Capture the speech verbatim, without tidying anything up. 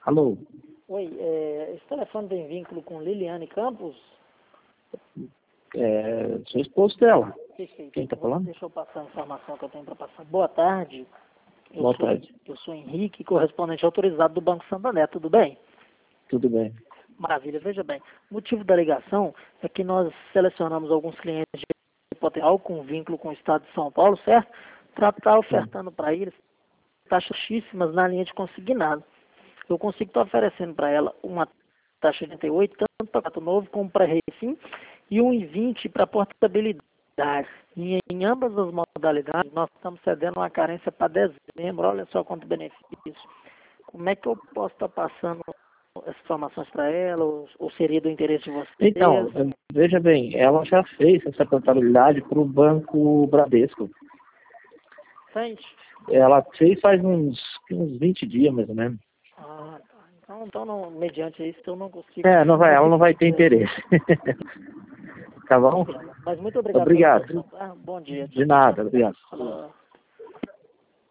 Alô? Oi, é, esse telefone tem vínculo com Liliane Campos? É, sou esposo dela. Perfeito. Quem está falando? Deixa eu passar a informação que eu tenho para passar. Boa tarde. Eu Boa sou, tarde. Eu sou Henrique, correspondente autorizado do Banco Santander. Tudo bem? Tudo bem. Maravilha. Veja bem, o motivo da ligação é que nós selecionamos alguns clientes de potencial com vínculo com o Estado de São Paulo, certo? Para estar ofertando para eles taxas baixíssimas na linha de consignado. Eu consigo estar oferecendo para ela uma taxa de oitenta e oito, tanto para gato novo como para recém, e um e vinte para portabilidade. E em ambas as modalidades, nós estamos cedendo uma carência para dezembro. Olha só quanto benefício. Como é que eu posso estar passando essas informações para ela, ou, ou seria do interesse de vocês? Então, veja bem, ela já fez essa contabilidade para o Banco Bradesco. Sente? Ela fez faz uns, uns vinte dias, mais ou menos. Ah, tá. Então, então não, mediante isso, eu não consigo. É, não vai, ela não vai ter interesse. Tá bom? Mas muito obrigado pela Obrigado. atenção, tá? Bom dia. De nada, obrigado. Falou.